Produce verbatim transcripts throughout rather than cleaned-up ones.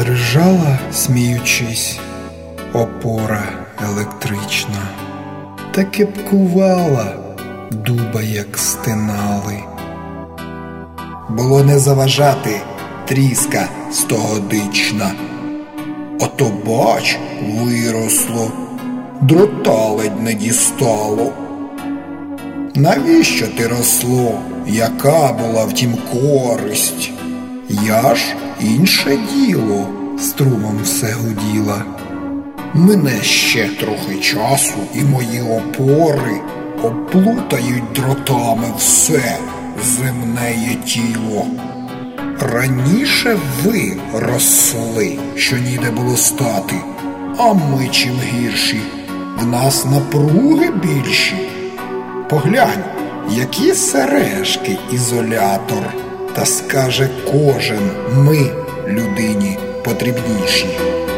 Дрижала, сміючись, опора електрична, та кепкувала дуба, як стинали. Було не заважати тріска стогодична. Ото бач, виросло, дрота ледь не дістало. Навіщо ти росло? Яка була втім користь? Я ж інше діло, струмом все гуділа. Мине ще трохи часу, і мої опори оплутають дротами все земне тіло. Раніше ви росли, що ніде було стати, а ми чим гірші, в нас напруги більші. Поглянь, які сережки ізолятор, та скаже кожен, ми, людині, потрібніші.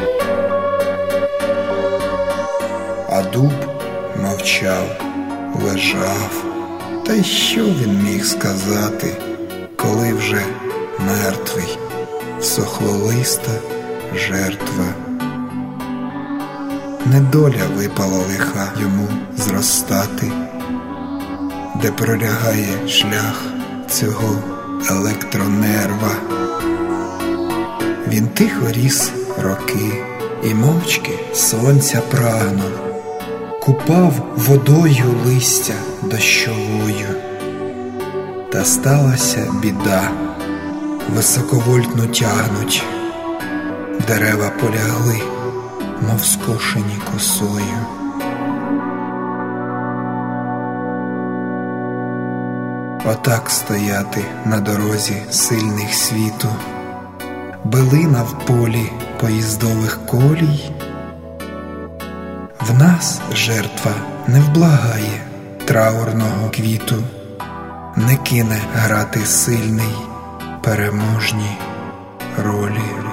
А дуб мовчав, лежав, та й що він міг сказати, коли вже мертвий, всохлолиста жертва. Недоля випала лиха йому зростати, де пролягає шлях цього електронерва. Він тихо ріс роки і мовчки сонця прагнув, купав водою листя дощовою. Та сталася біда, високовольтну тягнуть, дерева полягли, мов скошені косою. Отак стояти на дорозі сильних світу, билина в полі поїздових колій. В нас жертва не вблагає траурного квіту, не кине грати сильний переможні ролі.